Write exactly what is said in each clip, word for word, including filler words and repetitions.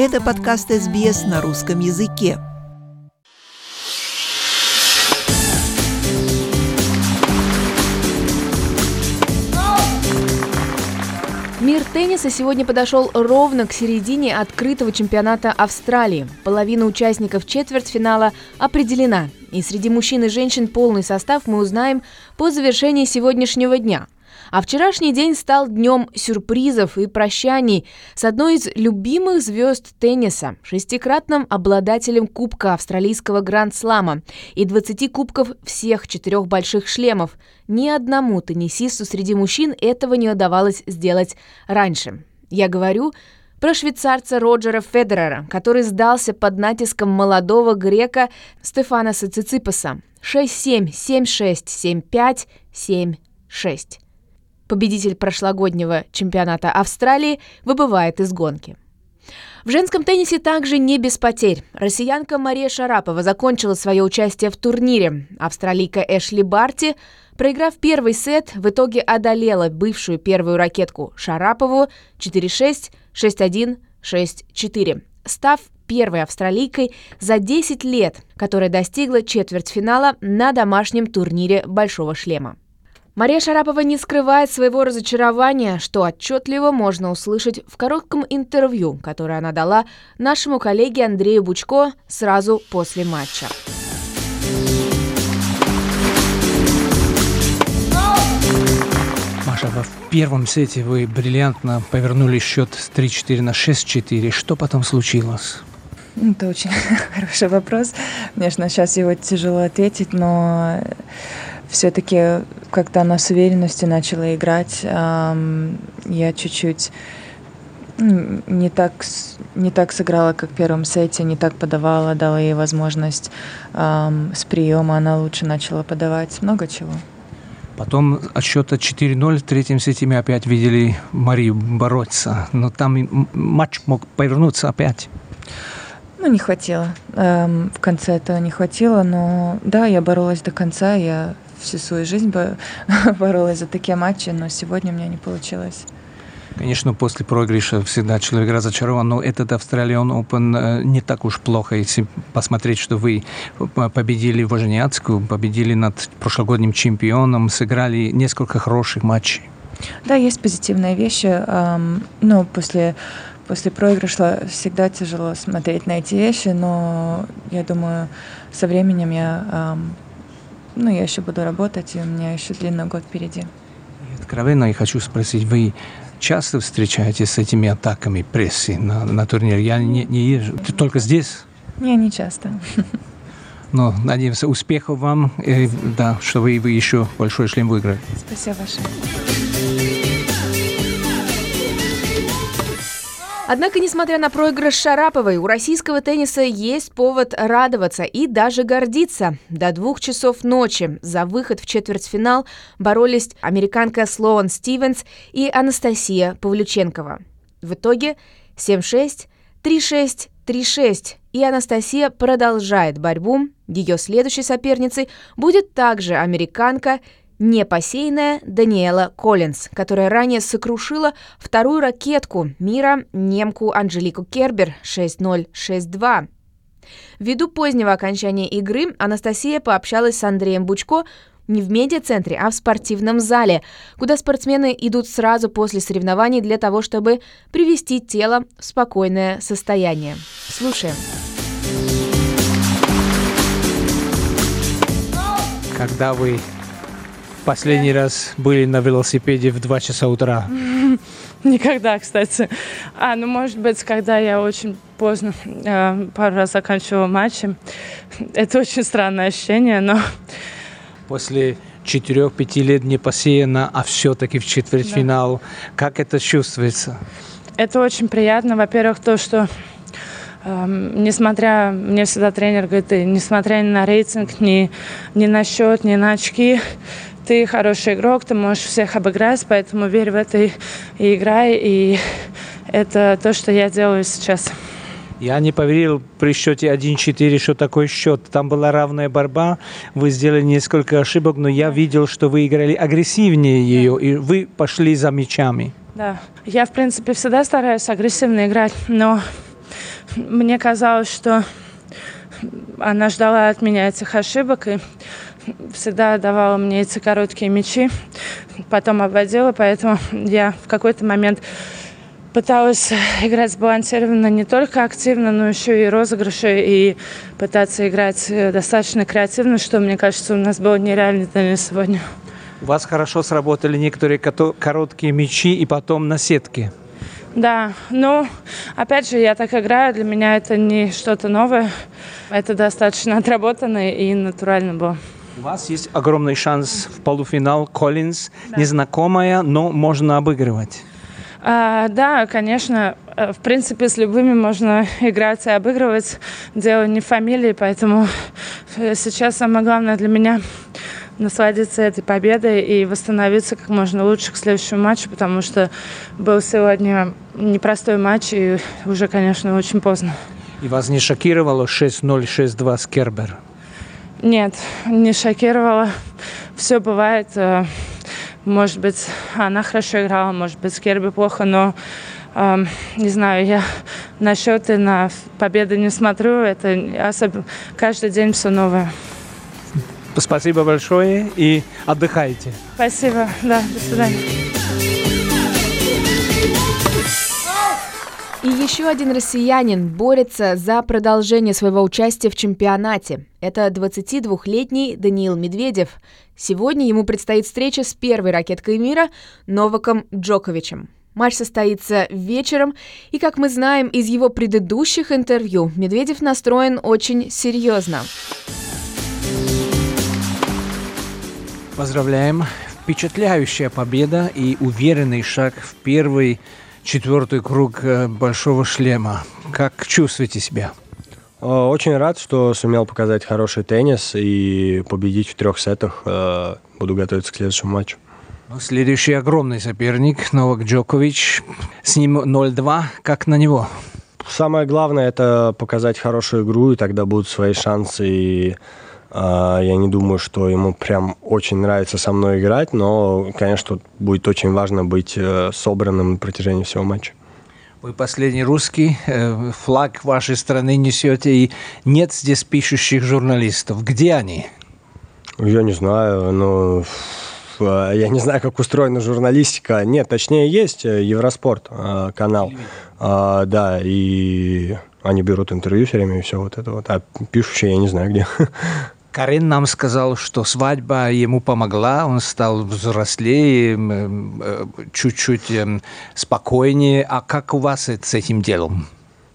Это подкаст эс би эс на русском языке. Мир тенниса сегодня подошел ровно к середине открытого чемпионата Австралии. Половина участников четвертьфинала определена. И среди мужчин и женщин полный состав мы узнаем по завершении сегодняшнего дня. А вчерашний день стал днем сюрпризов и прощаний с одной из любимых звезд тенниса, шестикратным обладателем Кубка австралийского Гранд-слама и двадцати кубков всех четырех больших шлемов. Ни одному теннисисту среди мужчин этого не удавалось сделать раньше. Я говорю про швейцарца Роджера Федерера, который сдался под натиском молодого грека Стефаноса Циципаса. шесть семь, семь шесть, семь пять, семь шесть. Победитель прошлогоднего чемпионата Австралии выбывает из гонки. В женском теннисе также не без потерь. Россиянка Мария Шарапова закончила свое участие в турнире. Австралийка Эшли Барти, проиграв первый сет, в итоге одолела бывшую первую ракетку Шарапову четыре шесть, шесть один, шесть четыре, став первой австралийкой за десять лет, которая достигла четвертьфинала на домашнем турнире «Большого шлема». Мария Шарапова не скрывает своего разочарования, что отчетливо можно услышать в коротком интервью, которое она дала нашему коллеге Андрею Бучко сразу после матча. Маша, в первом сете вы бриллиантно повернули счет с три четыре на шесть четыре. Что потом случилось? Это очень хороший вопрос. Конечно, сейчас его тяжело ответить, но все-таки, когда она с уверенностью начала играть, эм, я чуть-чуть не так, не так сыграла, как в первом сете, не так подавала, дала ей возможность эм, с приема, она лучше начала подавать, много чего. Потом от счета четыре ноль в третьем сете мы опять видели Марию бороться, но там матч мог повернуться опять. Ну, не хватило. Эм, в конце этого не хватило, но да, я боролась до конца, я всю свою жизнь боролась за такие матчи, но сегодня у меня не получилось. Конечно, после проигрыша всегда человек разочарован, но этот Australian Open не так уж плохо, если посмотреть, что вы победили Возняцку, победили над прошлогодним чемпионом, сыграли несколько хороших матчей. Да, есть позитивные вещи, эм, но после, после проигрыша всегда тяжело смотреть на эти вещи, но я думаю, со временем я... Эм, Ну, я еще буду работать, и у меня еще длинный год впереди. И откровенно я хочу спросить, вы часто встречаетесь с этими атаками прессы на, на турнире? Я не, не езжу. Ты только здесь? Не, не часто. Но надеемся, успехов вам, и, да, что вы, вы еще большой шлем выиграли. Спасибо большое. Однако, несмотря на проигрыш Шараповой, у российского тенниса есть повод радоваться и даже гордиться. До двух часов ночи за выход в четвертьфинал боролись американка Слоан Стивенс и Анастасия Павлюченкова. В итоге семь шесть, три шесть, три шесть, и Анастасия продолжает борьбу. Ее следующей соперницей будет также американка, непосеянная Даниэла Коллинс, которая ранее сокрушила вторую ракетку мира, немку Анжелику Кербер шесть ноль, шесть два. Ввиду позднего окончания игры Анастасия пообщалась с Андреем Бучко не в медиацентре, а в спортивном зале, куда спортсмены идут сразу после соревнований для того, чтобы привести тело в спокойное состояние. Слушаем. Когда вы последний раз были на велосипеде в два часа утра? Никогда, кстати. А, ну, может быть, когда я очень поздно э, пару раз заканчивала матчи. Это очень странное ощущение, но... После четырех-пяти лет не посеяно, а все-таки в четвертьфинал. Да. Как это чувствуется? Это очень приятно. Во-первых, то, что э, несмотря... Мне всегда тренер говорит, несмотря ни на рейтинг, ни, ни на счет, ни на очки, ты хороший игрок, ты можешь всех обыграть, поэтому верь в это и, и играй. И это то, что я делаю сейчас. Я не поверил при счете один четыре, что такой счет. Там была равная борьба, вы сделали несколько ошибок, но я видел, что вы играли агрессивнее ее, и вы пошли за мячами. Да, я, в принципе, всегда стараюсь агрессивно играть, но мне казалось, что она ждала от меня этих ошибок и всегда давала мне эти короткие мячи, потом обводила, поэтому я в какой-то момент пыталась играть сбалансированно не только активно, но еще и розыгрыши, и пытаться играть достаточно креативно, что, мне кажется, у нас было нереальный теннис сегодня. У вас хорошо сработали некоторые короткие мячи и потом на сетке. Да, ну, опять же, я так играю, для меня это не что-то новое, это достаточно отработано и натурально было. У вас есть огромный шанс в полуфинал. Коллинз, да. Незнакомая, но можно обыгрывать. А, да, конечно, в принципе, с любыми можно играть и обыгрывать. Дело не в фамилии, поэтому сейчас самое главное для меня насладиться этой победой и восстановиться как можно лучше к следующему матчу, потому что был сегодня непростой матч и уже, конечно, очень поздно. И вас не шокировало шесть ноль, шесть два с Кербер? Нет, не шокировало. Все бывает. Может быть, она хорошо играла, может быть, Керби плохо, но э, не знаю, я на счеты, на победы не смотрю. Это особенно каждый день все новое. Спасибо большое и отдыхайте. Спасибо, да, до свидания. И еще один россиянин борется за продолжение своего участия в чемпионате. Это двадцатидвухлетний Даниил Медведев. Сегодня ему предстоит встреча с первой ракеткой мира Новаком Джоковичем. Матч состоится вечером, и, как мы знаем из его предыдущих интервью, Медведев настроен очень серьезно. Поздравляем. Впечатляющая победа и уверенный шаг в первый четвертый круг большого шлема. Как чувствуете себя? Очень рад, что сумел показать хороший теннис и победить в трех сетах. Буду готовиться к следующему матчу. Следующий огромный соперник Новак Джокович. С ним ноль два. Как на него? Самое главное – это показать хорошую игру, и тогда будут свои шансы. И я не думаю, что ему прям очень нравится со мной играть, но, конечно, будет очень важно быть собранным на протяжении всего матча. Вы последний русский, флаг вашей страны несете, и нет здесь пишущих журналистов. Где они? Я не знаю, но я не знаю, как устроена журналистика. Нет, точнее, есть Евроспорт канал, да, и они берут интервью все время и все вот это вот, а пишущие я не знаю где. Карен нам сказал, что свадьба ему помогла, он стал взрослее, чуть-чуть спокойнее. А как у вас с этим делом?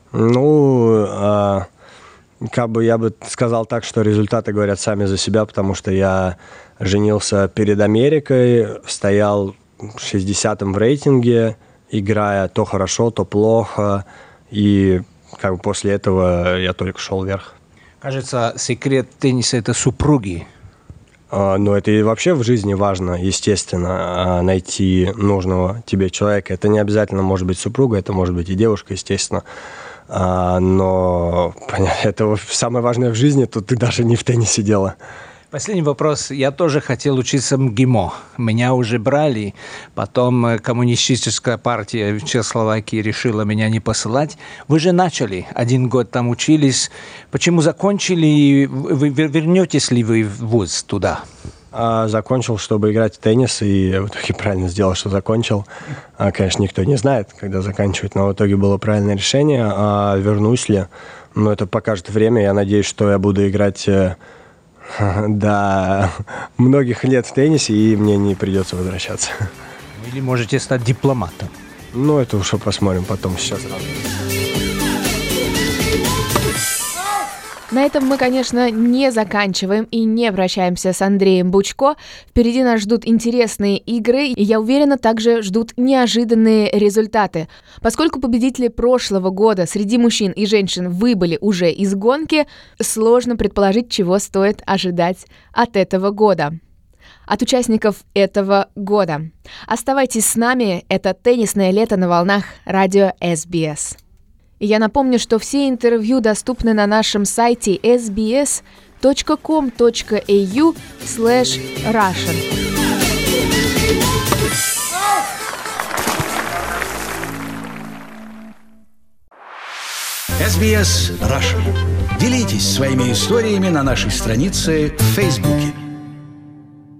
Ну, как бы я бы сказал так, что результаты говорят сами за себя, потому что я женился перед Америкой, стоял шестидесятым в рейтинге, играя то хорошо, то плохо, и как бы после этого я только шел вверх. Кажется, секрет тенниса – это супруги. А, ну, это и вообще в жизни важно, естественно, найти нужного тебе человека. Это не обязательно может быть супруга, это может быть и девушка, естественно. А, но это самое важное в жизни, тут ты даже не в теннисе дело. Последний вопрос. Я тоже хотел учиться в МГИМО. Меня уже брали. Потом коммунистическая партия Чехословакии решила меня не посылать. Вы же начали. Один год там учились. Почему закончили? Вы вернетесь ли вы в вуз туда? А, закончил, чтобы играть в теннис. И в итоге правильно сделал, что закончил. А, конечно, никто не знает, когда заканчивать. Но в итоге было правильное решение. А вернусь ли? Ну, это покажет время. Я надеюсь, что я буду играть до многих лет в теннисе, и мне не придется возвращаться. Или можете стать дипломатом. Ну, это уж посмотрим потом, сейчас сразу. На этом мы, конечно, не заканчиваем и не прощаемся с Андреем Бучко. Впереди нас ждут интересные игры, и, я уверена, также ждут неожиданные результаты. Поскольку победители прошлого года среди мужчин и женщин выбыли уже из гонки, сложно предположить, чего стоит ожидать от этого года. От участников этого года. Оставайтесь с нами, это «Теннисное лето» на волнах радио эс би эс. И я напомню, что все интервью доступны на нашем сайте эс би эс точка ком точка эй ю слэш Russian. эс би эс Russian. Делитесь своими историями на нашей странице в Фейсбуке.